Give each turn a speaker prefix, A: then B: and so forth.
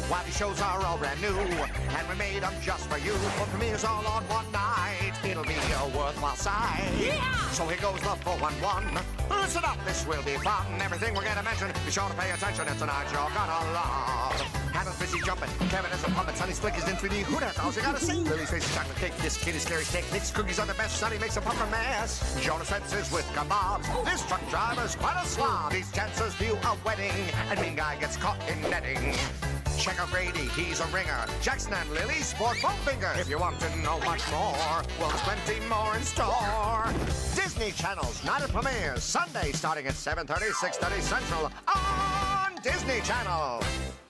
A: While these shows are all brand new, and we made them just for you. For premieres all on one night, it'll be a worthwhile sight.
B: Yeah!
A: So here goes the 411. Listen up, this will be fun. Everything we're gonna mention, be sure to pay attention. It's a night you're gonna love. Hannah's busy jumping, Kevin is a puppet, Sonny Slick is in 3D. Who the hell you gotta see? Lily's face is chocolate cake, this kid is scary steak. Nick's cookies are the best, Sonny makes a puffer mess. Jonas fences with kebabs. This truck driver's quite a slob. These dancers view a wedding, and mean guy gets caught in netting. Check out Grady, he's a ringer. Jackson and Lily sport both fingers. If you want to know much more, well, there's plenty more in store. Disney Channel's night of premieres, Sunday starting at 7:30, 6:30 Central on Disney Channel.